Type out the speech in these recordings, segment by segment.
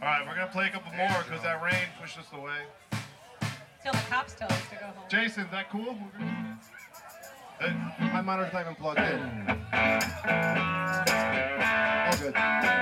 All right, we're going to play a couple more because that rain pushed us away. Till the cops tell us to go home. Jason, is that cool? My monitor's not even plugged in. All good.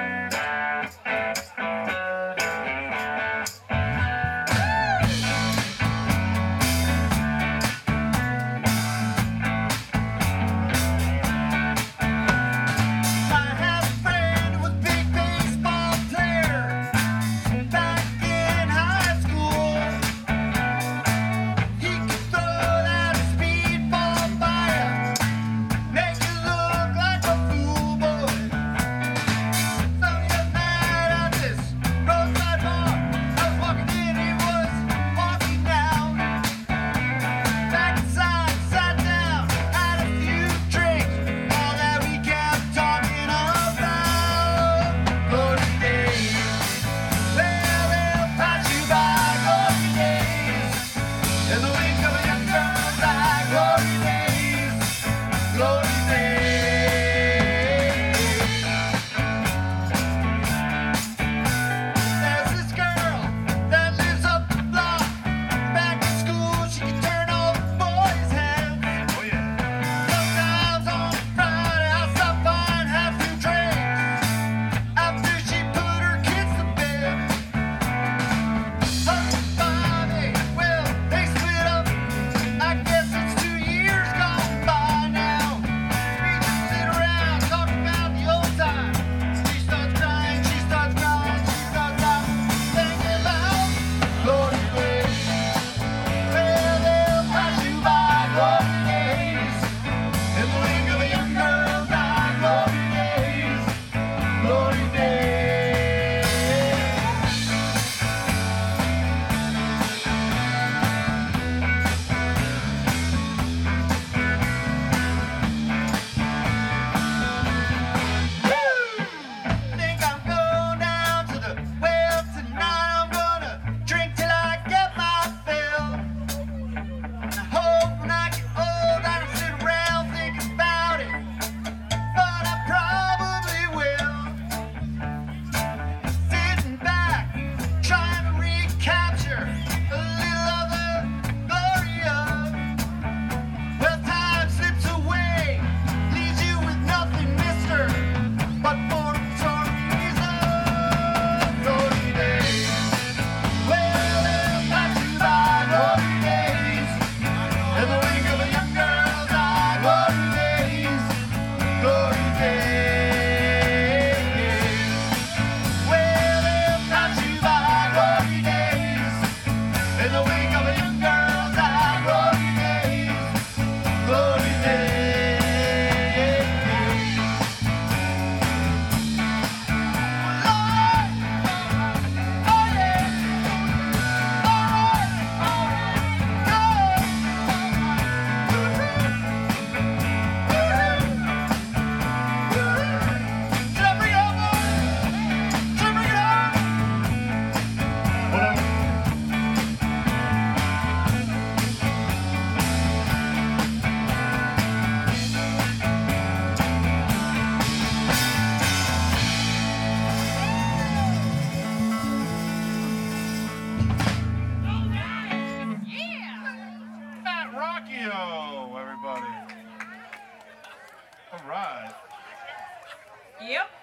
Yep.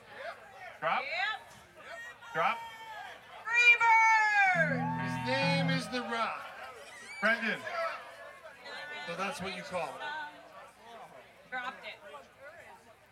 Drop. Yep. Drop. Freebird! His name is The Rock. Brendan. So that's what you call it. Dropped it.